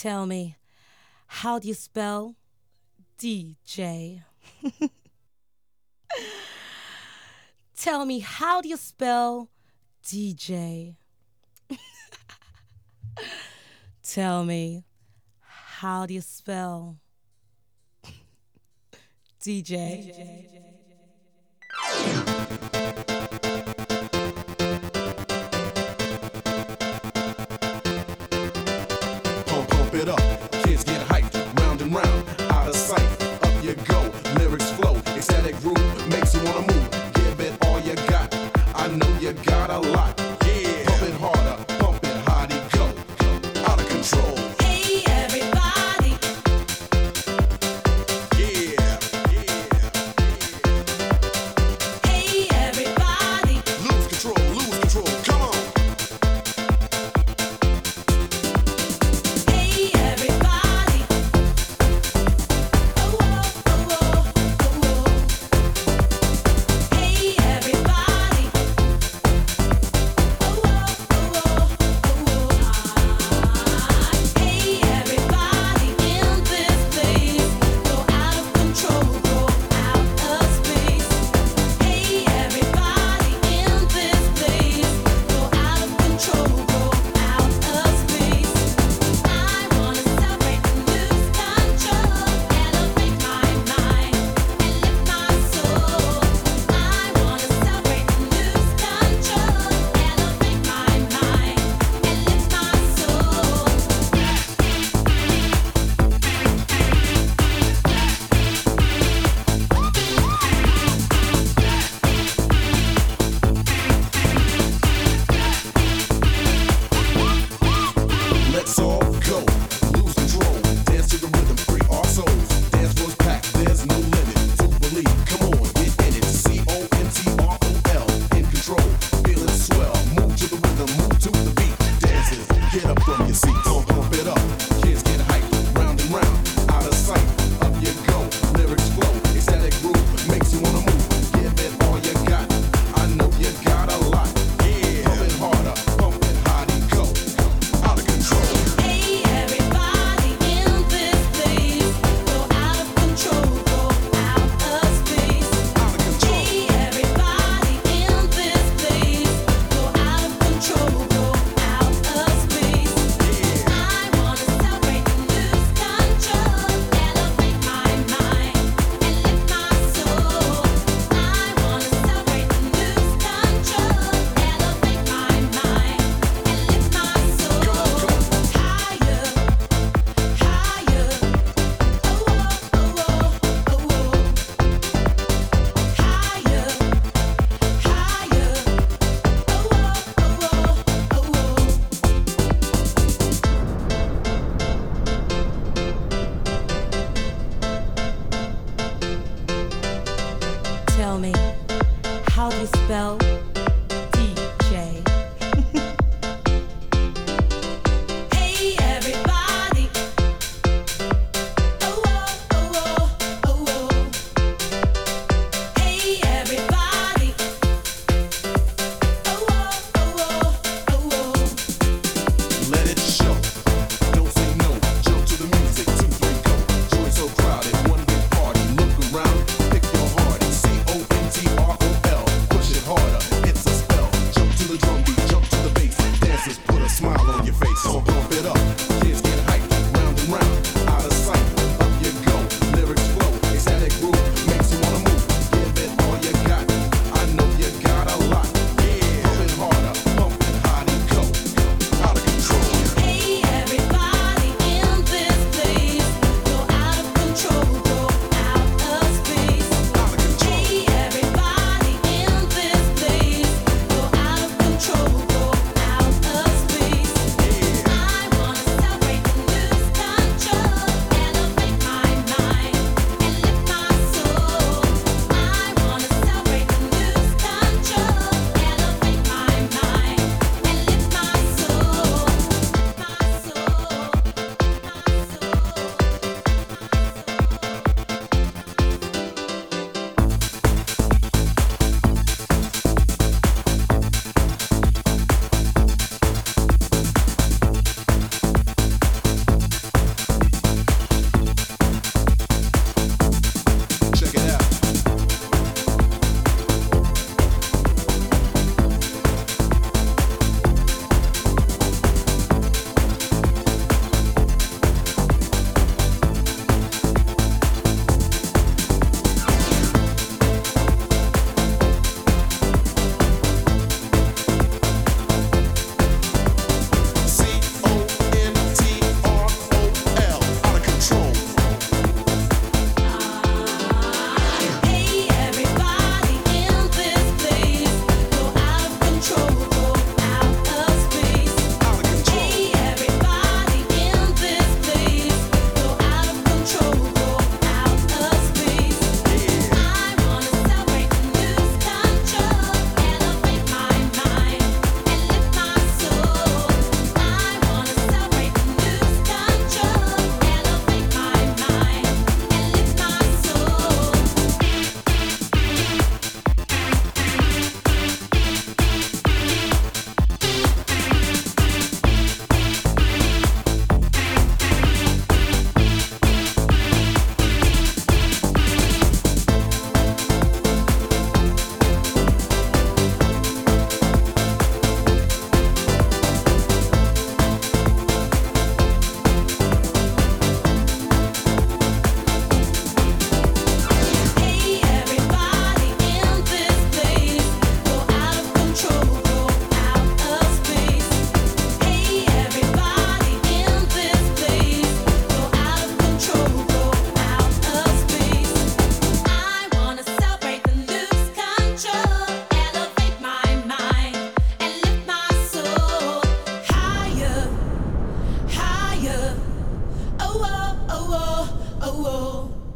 Tell me, how do you spell DJ? Tell me, how do you spell DJ? Tell me, how do you spell DJ? Pump it up, kids get hyped, round and round, out of sight, up you go, lyrics flow, ecstatic groove, makes you wanna move, give it all you got, I know you got a lot, yeah, pump it harder, pump it hard, go, out of control. Hey everybody, Yeah, hey everybody, lose control, come on. hey everybody. oh, oh.